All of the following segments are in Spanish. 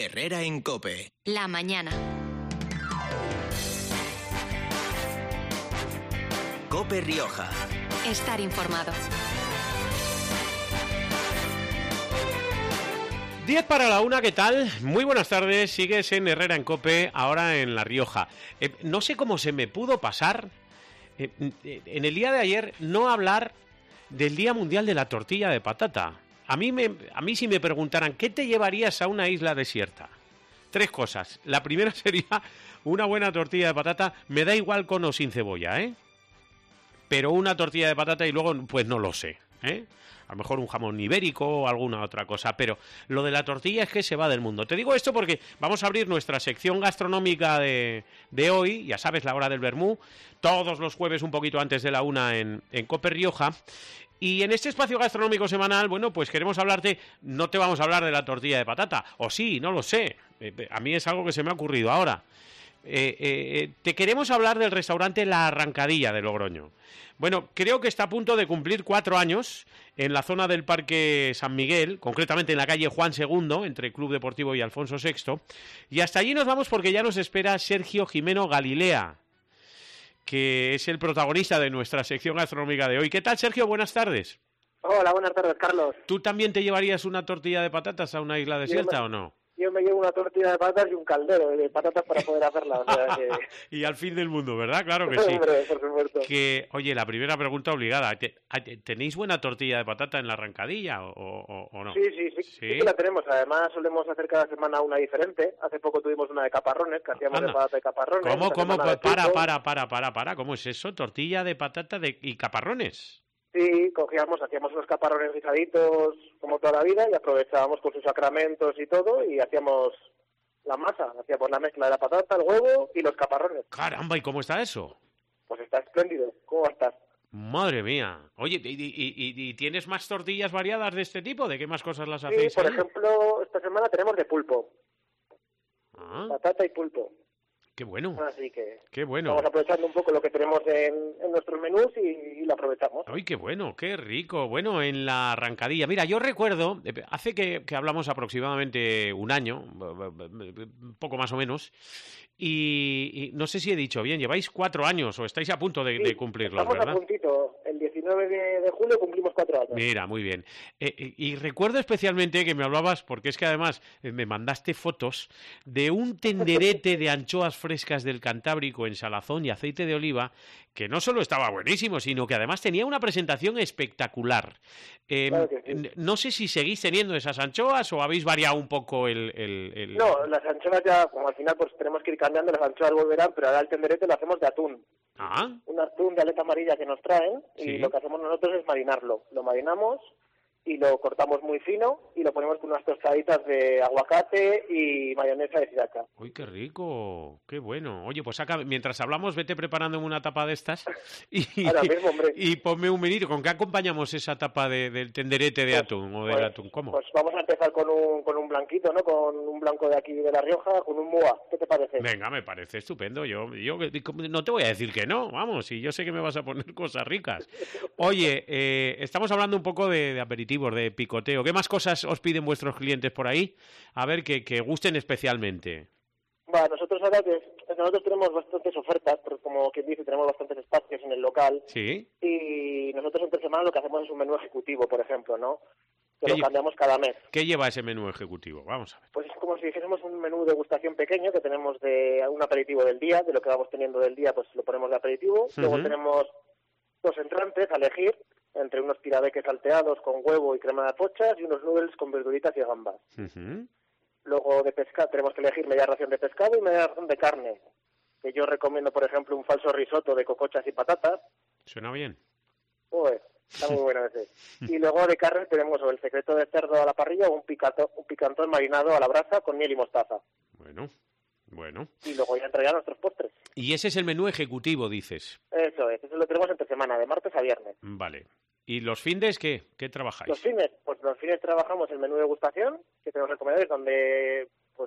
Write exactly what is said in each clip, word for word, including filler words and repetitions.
Herrera en COPE. La mañana. COPE Rioja. Estar informado. diez para la una, ¿qué tal? Muy buenas tardes, sigues en Herrera en COPE, ahora en La Rioja. Eh, no sé cómo se me pudo pasar eh, en el día de ayer no hablar del Día Mundial de la Tortilla de Patata. A mí, me, a mí si me preguntaran, ¿qué te llevarías a una isla desierta? Tres cosas. La primera sería una buena tortilla de patata, me da igual con o sin cebolla, ¿eh? Pero una tortilla de patata y luego, pues no lo sé, ¿eh? A lo mejor un jamón ibérico o alguna otra cosa, pero lo de la tortilla es que se va del mundo. Te digo esto porque vamos a abrir nuestra sección gastronómica de, de hoy, ya sabes, la hora del vermú, todos los jueves un poquito antes de la una en, en COPE Rioja. Y en este espacio gastronómico semanal, bueno, pues queremos hablarte, no te vamos a hablar de la tortilla de patata, o sí, no lo sé, eh, a mí es algo que se me ha ocurrido ahora. Eh, eh, te queremos hablar del restaurante La Arrancadilla de Logroño. Bueno, creo que está a punto de cumplir cuatro años en la zona del Parque San Miguel, concretamente en la calle Juan segundo, entre Club Deportivo y Alfonso sexto, y hasta allí nos vamos porque ya nos espera Sergio Jimeno Galilea, que es el protagonista de nuestra sección gastronómica de hoy. ¿Qué tal, Sergio? Buenas tardes. Hola, buenas tardes, Carlos. ¿Tú también te llevarías una tortilla de patatas a una isla desierta o no? Yo me llevo una tortilla de patatas y un caldero de patatas para poder hacerla. O sea que... Y al fin del mundo, ¿verdad? Claro que sí. Hombre, por supuesto. Que, oye, la primera pregunta obligada. ¿Tenéis buena tortilla de patata en La Arrancadilla o, o, o no? Sí, sí, sí, sí, sí que la tenemos. Además, solemos hacer cada semana una diferente. Hace poco tuvimos una de caparrones, que hacíamos Anda. de patata de caparrones. ¿Cómo, cómo? Para, para, para, para, para, para. ¿Cómo es eso? ¿Tortilla de patata de... y caparrones? Sí, cogíamos, hacíamos unos caparrones guisaditos como toda la vida y aprovechábamos con sus sacramentos y todo y hacíamos la masa, hacíamos la mezcla de la patata, el huevo y los caparrones. Caramba, ¿y cómo está eso? Pues está espléndido. ¿Cómo va a estar? Madre mía. Oye, ¿y, y, y, y tienes más tortillas variadas de este tipo? ¿De qué más cosas las hacéis? Sí, por ahí? ejemplo, esta semana tenemos de pulpo. Ah. Patata y pulpo. Qué bueno. Así que qué bueno. Estamos aprovechando un poco lo que tenemos en, en nuestros menús y, y lo aprovechamos. ¡Ay, qué bueno! ¡Qué rico! Bueno, en La Arrancadilla. Mira, yo recuerdo, hace que, que hablamos aproximadamente un año, un poco más o menos, y, y no sé si he dicho bien, lleváis cuatro años o estáis a punto de, sí, de cumplirlos, estamos ¿verdad? Estamos a puntito. El diecinueve de, de julio cumplimos cuatro años. Mira, muy bien. Eh, y recuerdo especialmente que me hablabas, porque es que además me mandaste fotos de un tenderete de anchoas frescas del Cantábrico en salazón y aceite de oliva, que no solo estaba buenísimo, sino que además tenía una presentación espectacular. Eh, claro que sí. No sé si seguís teniendo esas anchoas o habéis variado un poco el... el, el... No, las anchoas ya, como al final pues tenemos que ir cambiando, las anchoas volverán, pero ahora el tenderete lo hacemos de atún. Ah. Un atún de aleta amarilla que nos traen sí. Y lo que hacemos nosotros es marinarlo. Lo marinamos y lo cortamos muy fino y lo ponemos con unas tostaditas de aguacate y mayonesa de sriracha. ¡Uy, qué rico! ¡Qué bueno! Oye, pues acá, mientras hablamos, vete preparándome una tapa de estas y, Ahora mismo, hombre. y ponme un menú. ¿Con qué acompañamos esa tapa de, del tenderete de pues, atún o del pues, atún? ¿Cómo? Pues vamos a empezar con un, con un blanquito, ¿no? Con un blanco de aquí de La Rioja, con un mua. ¿Qué te parece? Venga, me parece estupendo. Yo, yo no te voy a decir que no, vamos, y yo sé que me vas a poner cosas ricas. Oye, eh, estamos hablando un poco de, de aperitivos, de picoteo. ¿Qué más cosas os piden vuestros clientes por ahí? A ver, que, que gusten especialmente. Bueno, nosotros ahora que nosotros tenemos bastantes ofertas, porque como quien dice, tenemos bastantes espacios en el local. Sí. Y nosotros entre semana lo que hacemos es un menú ejecutivo, por ejemplo, ¿no? Que lo cambiamos cada mes. ¿Qué lleva ese menú ejecutivo? Vamos a ver. Pues es como si dijésemos un menú de degustación pequeño que tenemos de un aperitivo del día, de lo que vamos teniendo del día, pues lo ponemos de aperitivo. Uh-huh. Luego tenemos dos entrantes a elegir, entre unos tirabeques salteados con huevo y crema de pochas y unos noodles con verduritas y gambas. Uh-huh. Luego de pescado tenemos que elegir media ración de pescado y media ración de carne. Que yo recomiendo, por ejemplo, un falso risotto de cocochas y patatas. Suena bien. Pues está muy bueno ese. Y luego de carne tenemos o el secreto de cerdo a la parrilla o un, picato, un picantón marinado a la brasa con miel y mostaza. Bueno, bueno. Y luego ya entrarían nuestros postres. Y ese es el menú ejecutivo, dices. Eso es, eso lo tenemos entre semana, de martes a viernes. Vale. ¿Y los findes qué? ¿Qué trabajáis? Los fines, pues los fines trabajamos el menú de degustación, que tenemos recomendadores, donde pues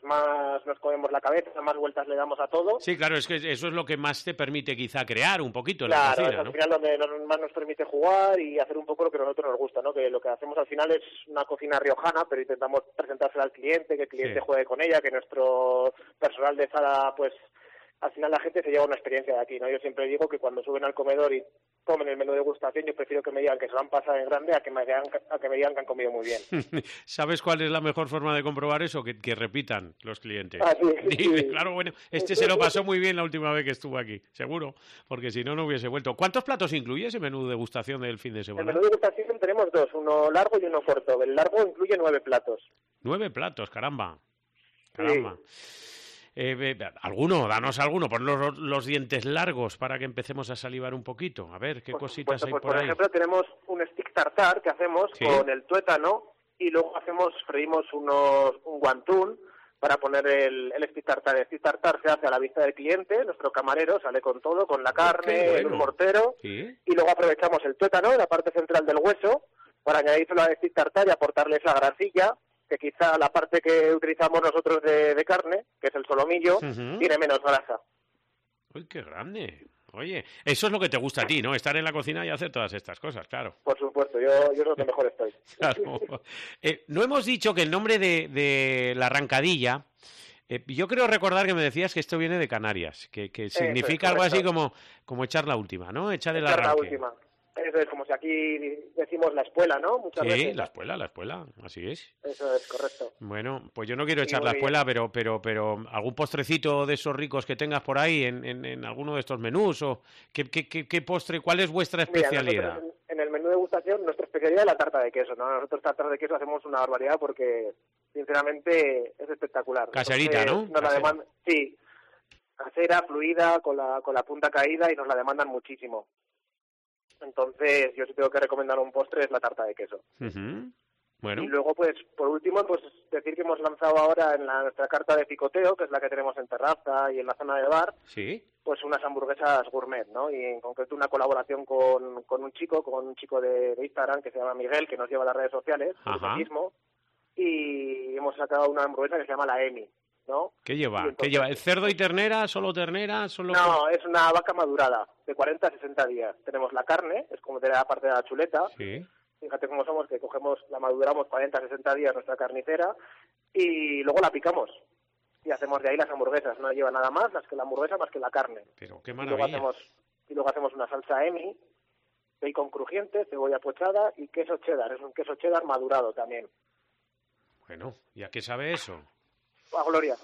más nos comemos la cabeza, más vueltas le damos a todo. Sí, claro, es que eso es lo que más te permite quizá crear un poquito en claro, la cocina, es al ¿no? final donde nos, más nos permite jugar y hacer un poco lo que a nosotros nos gusta, ¿no? Que lo que hacemos al final es una cocina riojana, pero intentamos presentársela al cliente, que el cliente Sí. juegue con ella, que nuestro personal de sala, pues, al final la gente se lleva una experiencia de aquí, ¿no? Yo siempre digo que cuando suben al comedor y comen el menú de degustación, yo prefiero que me digan que se lo han pasado en grande a que me digan, a que me digan que han comido muy bien. ¿Sabes cuál es la mejor forma de comprobar eso? Que, que repitan los clientes. Ah, sí, Dice, sí. claro, bueno, este se lo pasó muy bien la última vez que estuvo aquí, seguro, porque si no, no hubiese vuelto. ¿Cuántos platos incluye ese menú de degustación del fin de El semana? menú de degustación tenemos dos, uno largo y uno corto. El largo incluye nueve platos. Nueve platos, caramba. Caramba. Eh, eh, ¿Alguno? Danos alguno. Pon los, los dientes largos para que empecemos a salivar un poquito. A ver, ¿qué Por cositas supuesto, hay pues, por por ahí? ejemplo, tenemos un stick tartar que hacemos Sí. con el tuétano y luego hacemos, freímos unos, un guantún para poner el, el stick tartar. El stick tartar se hace a la vista del cliente, nuestro camarero sale con todo, con la carne, qué bueno. en un mortero, ¿Sí? y luego aprovechamos el tuétano en la parte central del hueso para añadírselo al stick tartar y aportarle esa grasilla, que quizá la parte que utilizamos nosotros de, de carne, que es el solomillo, Ujú. tiene menos grasa. ¡Uy, qué grande! Oye, eso es lo que te gusta a ti, ¿no? Estar en la cocina y hacer todas estas cosas, claro. Por supuesto, yo, yo es lo que mejor estoy. Claro. Eh, no hemos dicho que el nombre de, de la arrancadilla, eh, yo creo recordar que me decías que esto viene de Canarias, que, que significa es, algo así correcto. como, como echar la última, ¿no? Echar el Echar la arranque. última. Eso es como si aquí decimos la espuela, ¿no? Muchas Sí, veces. la espuela, la espuela, así es. Eso es correcto. Bueno, pues yo no quiero Sí, echar muy la bien. espuela, pero, pero, pero algún postrecito de esos ricos que tengas por ahí en, en, en alguno de estos menús, o qué, qué, qué, qué postre, ¿cuál es vuestra Mira, especialidad? nosotros en, en el menú de degustación, nuestra especialidad es la tarta de queso, ¿no? Nosotros tarta de queso hacemos una barbaridad porque, sinceramente, es espectacular. Caserita, Entonces, ¿no? Nos la Casera. demandan, sí, casera, fluida, con la, con la punta caída y nos la demandan muchísimo. Entonces, yo si tengo que recomendar un postre es la tarta de queso. Ujú. Bueno, Y luego, pues, por último, pues decir que hemos lanzado ahora en la, nuestra carta de picoteo, que es la que tenemos en terraza y en la zona de bar, sí. pues unas hamburguesas gourmet, ¿no? Y en concreto una colaboración con, con un chico, con un chico de, de Instagram que se llama Miguel, que nos lleva a las redes sociales, Ajá. el mismo, y hemos sacado una hamburguesa que se llama la Emi, ¿no? ¿Qué lleva? Y ¿Qué entonces- lleva? ¿El cerdo y ternera? ¿Solo ternera? ¿Solo No, es una vaca madurada, de cuarenta a sesenta días. Tenemos la carne, es como de la parte de la chuleta. Sí. Fíjate cómo somos, que cogemos, la maduramos cuarenta a sesenta días nuestra carnicera y luego la picamos. Y hacemos de ahí las hamburguesas. No lleva nada más, más que la hamburguesa, más que la carne. Pero qué Y luego maravilla. hacemos, y luego hacemos una salsa Emi, bacon crujiente, cebolla pochada y queso cheddar. Es un queso cheddar madurado también. Bueno, ¿y a qué sabe eso? ¡Ah, Gloria!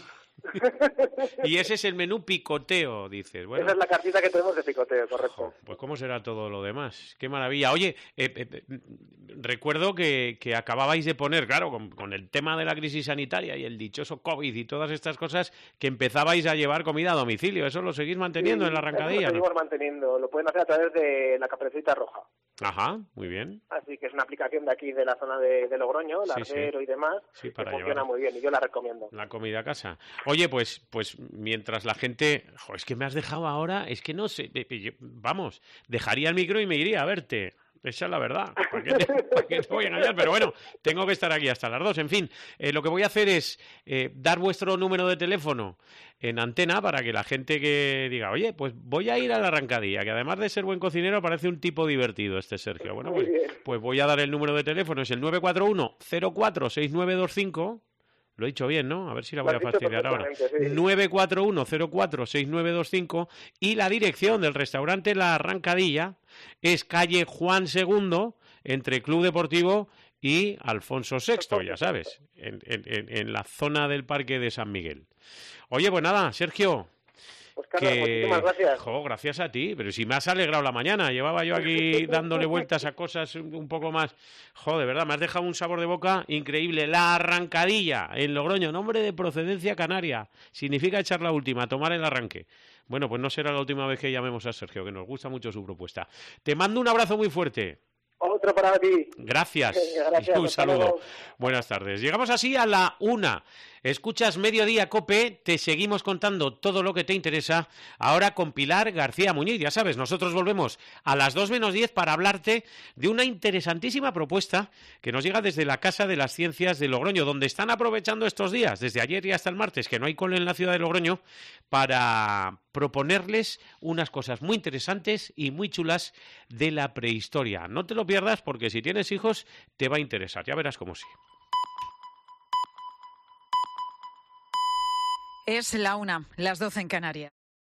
Y ese es el menú picoteo, dices. Bueno, Esa es la cartita que tenemos de picoteo, correcto. jo, pues cómo será todo lo demás. Qué maravilla. Oye, eh, eh, eh, recuerdo que, que acababais de poner, claro, con, con el tema de la crisis sanitaria y el dichoso COVID y todas estas cosas, que empezabais a llevar comida a domicilio. ¿Eso lo seguís manteniendo Sí, en la eso arrancadilla? Lo ¿no? seguimos manteniendo. Lo pueden hacer a través de la Caperucita Roja. Ajá, muy bien. Así que es una aplicación de aquí de la zona de, de Logroño, Sí, Lardero y demás, Sí, que para funciona llevar muy bien y yo la recomiendo. la comida a casa. Oye, pues, pues mientras la gente... Jo, es que me has dejado ahora, es que no sé... eh, eh, yo- vamos, dejaría el micro y me iría a verte. Esa es la verdad. ¿Para qué te, para qué te voy a engañar? Pero bueno, tengo que estar aquí hasta las dos. En fin, eh, lo que voy a hacer es eh, dar vuestro número de teléfono en antena para que la gente que diga, oye, pues voy a ir a la arrancadilla, que además de ser buen cocinero parece un tipo divertido este Sergio. Bueno, Muy pues, bien. pues voy a dar el número de teléfono, es el nueve cuatro uno cero cuatro seis nueve dos cinco. Lo he dicho bien, ¿no? A ver si la Lo voy a has dicho fastidiar ahora. perfectamente, sí. nueve cuatro uno cero cuatro seis nueve dos cinco y la dirección del restaurante La Arrancadilla es calle Juan segundo, entre Club Deportivo y Alfonso sexto, ya sabes, en, en- en- en la zona del Parque de San Miguel. Oye, pues nada, Sergio, Pues Carlos, que... muchísimas gracias. Jo, gracias a ti, pero si me has alegrado la mañana, llevaba yo aquí dándole vueltas a cosas un un poco más... Jo, de verdad, me has dejado un sabor de boca increíble. La Arrancadilla, en Logroño, nombre de procedencia canaria, significa echar la última, tomar el arranque. Bueno, pues no será la última vez que llamemos a Sergio, que nos gusta mucho su propuesta. Te mando un abrazo muy fuerte. Otro para ti. Gracias. Venga, gracias, Y un hasta saludo. luego. Buenas tardes. Llegamos así a la una. Escuchas Mediodía COPE, te seguimos contando todo lo que te interesa, ahora con Pilar García Muñiz. Ya sabes, nosotros volvemos a las dos menos diez para hablarte de una interesantísima propuesta que nos llega desde la Casa de las Ciencias de Logroño, donde están aprovechando estos días, desde ayer y hasta el martes, que no hay cole en la ciudad de Logroño, para proponerles unas cosas muy interesantes y muy chulas de la prehistoria. No te lo pierdas porque si tienes hijos te va a interesar, ya verás cómo sí. Es la una, las doce en Canarias.